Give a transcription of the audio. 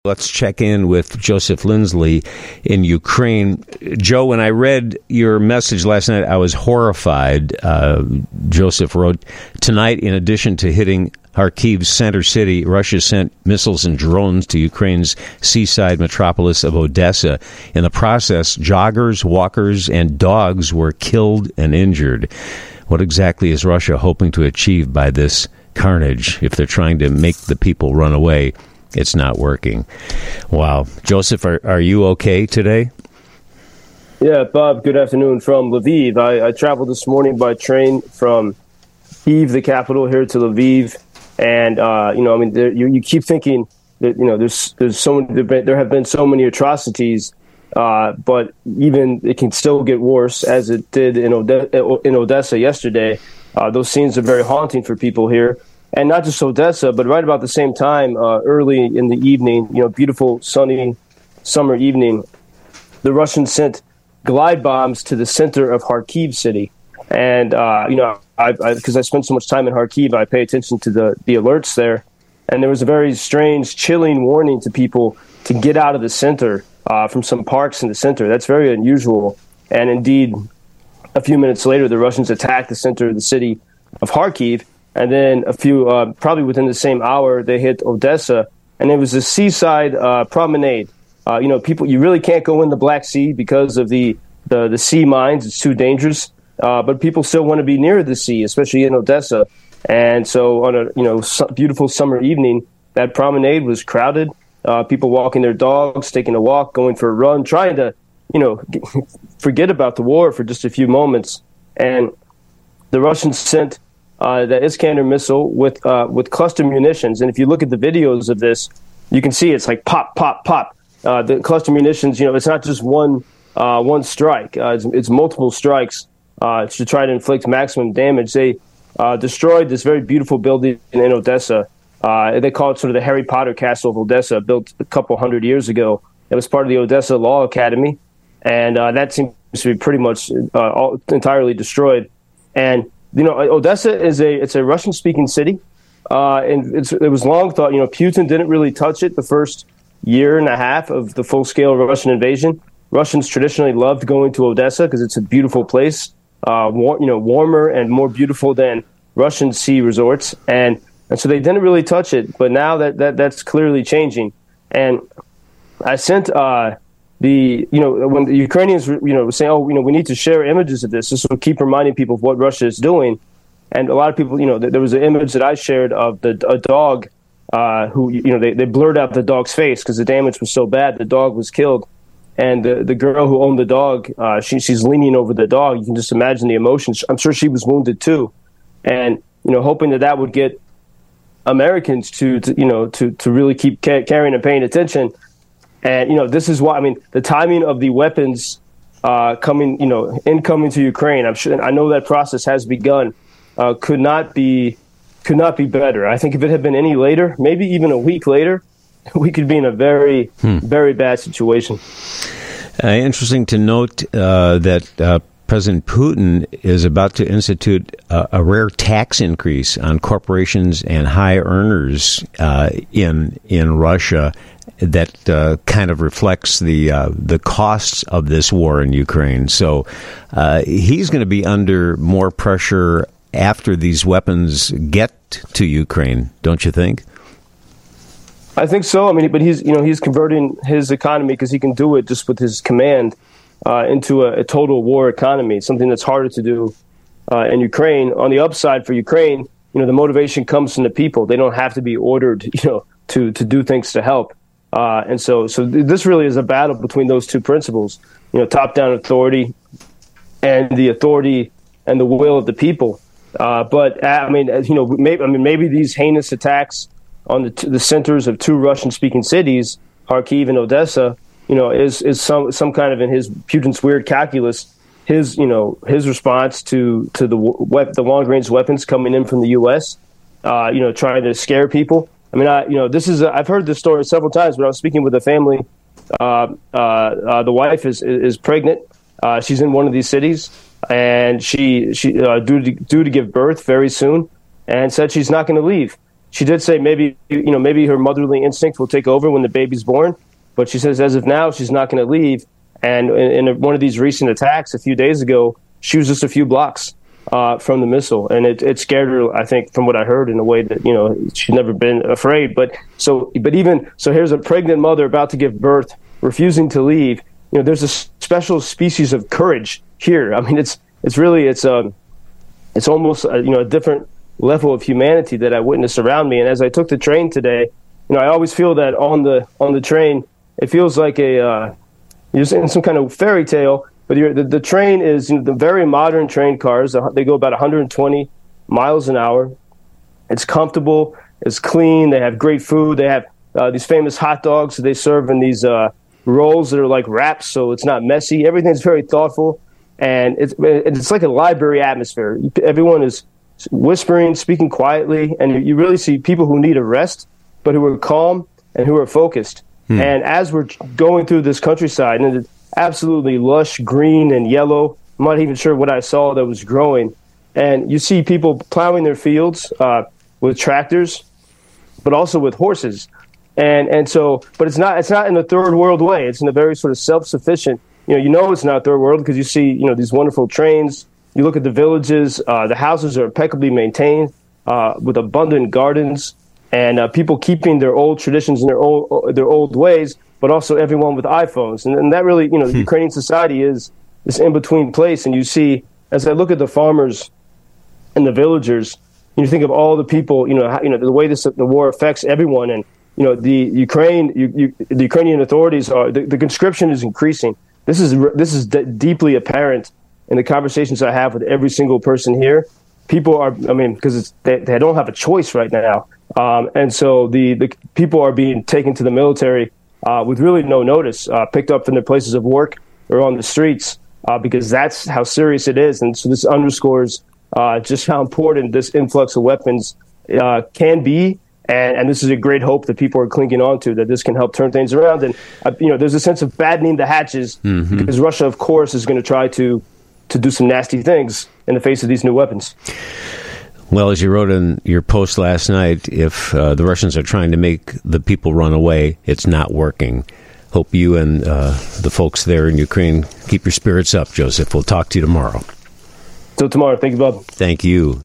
Let's check in with Joseph Lindsley in Ukraine. Joe, when I read your message last night, I was horrified. Joseph wrote, tonight, in addition to hitting Kharkiv's center city, Russia sent missiles and drones to Ukraine's seaside metropolis of Odessa. In the process, joggers, walkers, and dogs were killed and injured. What exactly is Russia hoping to achieve by this carnage if they're trying to make the people run away? It's not working. Wow. Joseph, are you okay today? Yeah, Bob, good afternoon from Lviv. I traveled this morning by train from Kyiv, the capital, here to Lviv. And, you keep thinking that, there have been so many atrocities, but even it can still get worse, as it did in Odessa yesterday. Those scenes are very haunting for people here. And not just Odessa, but right about the same time, early in the evening, beautiful, sunny summer evening, the Russians sent glide bombs to the center of Kharkiv city. And, because I spent so much time in Kharkiv, I pay attention to the alerts there. And there was a very strange, chilling warning to people to get out of the center from some parks in the center. That's very unusual. And indeed, a few minutes later, the Russians attacked the center of the city of Kharkiv. And then probably within the same hour, they hit Odessa, and it was a seaside promenade. People, you really can't go in the Black Sea because of the sea mines. It's too dangerous. But people still want to be near the sea, especially in Odessa. And so on a beautiful summer evening, that promenade was crowded. People walking their dogs, taking a walk, going for a run, trying to, forget about the war for just a few moments. And the Russians sent the Iskander missile with cluster munitions. And if you look at the videos of this, you can see it's like pop, pop, pop. The cluster munitions, it's not just one strike. It's multiple strikes to try to inflict maximum damage. They destroyed this very beautiful building in Odessa. They call it sort of the Harry Potter Castle of Odessa, built a couple hundred years ago. It was part of the Odessa Law Academy, and that seems to be pretty much entirely destroyed. And Odessa it's a Russian-speaking city, and it was long thought. Putin didn't really touch it the first year and a half of the full-scale Russian invasion. Russians traditionally loved going to Odessa because it's a beautiful place, warmer and more beautiful than Russian sea resorts, and so they didn't really touch it. But now that's clearly changing, and I sent when the Ukrainians were saying, we need to share images of this. This will keep reminding people of what Russia is doing. And a lot of people, there was an image that I shared of a dog who, they blurred out the dog's face because the damage was so bad. The dog was killed. And the girl who owned the dog, she's leaning over the dog. You can just imagine the emotions. I'm sure she was wounded too. And, hoping that would get Americans to really keep caring and paying attention. And, this is why, the timing of the weapons incoming to Ukraine, I know that process has begun, could not be better. I think if it had been any later, maybe even a week later, we could be in a very, very bad situation. Interesting to note that President Putin is about to institute a rare tax increase on corporations and high earners in Russia that kind of reflects the costs of this war in Ukraine. So he's going to be under more pressure after these weapons get to Ukraine, don't you think? I think so. But he's converting his economy because he can do it just with his command into a total war economy, something that's harder to do in Ukraine. On the upside for Ukraine, the motivation comes from the people. They don't have to be ordered, to do things to help. And so this really is a battle between those two principles, top-down authority and the authority and the will of the people. But maybe these heinous attacks on the centers of two Russian-speaking cities, Kharkiv and Odessa, is some kind of, in Putin's weird calculus, his response to the long-range weapons coming in from the U.S. Trying to scare people. I've heard this story several times. When I was speaking with a family, the wife is pregnant. She's in one of these cities, and she due to give birth very soon, and said she's not going to leave. She did say maybe her motherly instinct will take over when the baby's born, but she says as of now she's not going to leave. And in one of these recent attacks a few days ago, she was just a few blocks from the missile, and it scared her, I think, from what I heard, in a way that she'd never been afraid. But here's a pregnant mother about to give birth, refusing to leave. There's a special species of courage here. I mean, it's almost a different level of humanity that I witnessed around me. And as I took the train today, I always feel that on the train, it feels like you're in some kind of fairy tale. But the train is the very modern train cars. They go about 120 miles an hour. It's comfortable. It's clean. They have great food. They have these famous hot dogs that they serve in these rolls that are like wraps, so it's not messy. Everything's very thoughtful, and it's like a library atmosphere. Everyone is whispering, speaking quietly, and you really see people who need a rest, but who are calm and who are focused. And as we're going through this countryside, and it's absolutely lush green and yellow, I'm not even sure what I saw that was growing, and you see people plowing their fields with tractors, but also with horses. And so, but it's not in a third world way. It's in a very sort of self-sufficient, it's not third world because you see, these wonderful trains. You look at the villages, the houses are impeccably maintained, with abundant gardens, and people keeping their old traditions and their old ways, but also everyone with iPhones. And that really, the Ukrainian society is this in-between place. And you see, as I look at the farmers and the villagers, you think of all the people, the way the war affects everyone. And, the Ukrainian authorities the conscription is increasing. This is deeply apparent in the conversations I have with every single person here. People are, because they don't have a choice right now. And so the people are being taken to the military with really no notice, picked up from their places of work or on the streets, because that's how serious it is. And so this underscores just how important this influx of weapons can be. And this is a great hope that people are clinging on to, that this can help turn things around. And, there's a sense of battening the hatches, because Russia, of course, is going to try to do some nasty things in the face of these new weapons. Well, as you wrote in your post last night, if the Russians are trying to make the people run away, it's not working. Hope you and the folks there in Ukraine keep your spirits up, Joseph. We'll talk to you tomorrow. Till tomorrow. Thank you, Bob. Thank you.